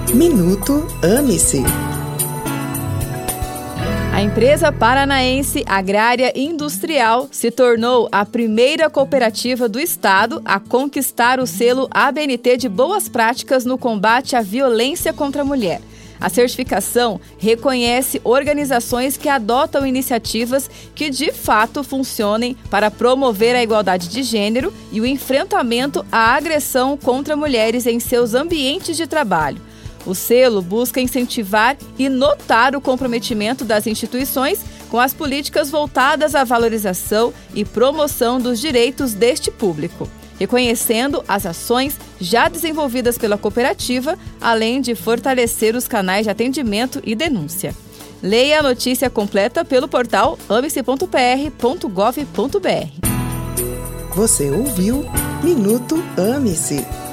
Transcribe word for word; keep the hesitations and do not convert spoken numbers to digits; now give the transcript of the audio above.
Minuto Ame-se. A empresa paranaense Agrária Industrial se tornou a primeira cooperativa do estado a conquistar o selo A B N T de Boas Práticas no combate à violência contra a mulher. A certificação reconhece organizações que adotam iniciativas que de fato funcionem para promover a igualdade de gênero e o enfrentamento à agressão contra mulheres em seus ambientes de trabalho. O selo busca incentivar e notar o comprometimento das instituições com as políticas voltadas à valorização e promoção dos direitos deste público, reconhecendo as ações já desenvolvidas pela cooperativa, além de fortalecer os canais de atendimento e denúncia. Leia a notícia completa pelo portal ame-se ponto p r ponto gov ponto b r. Você ouviu Minuto Ame-se.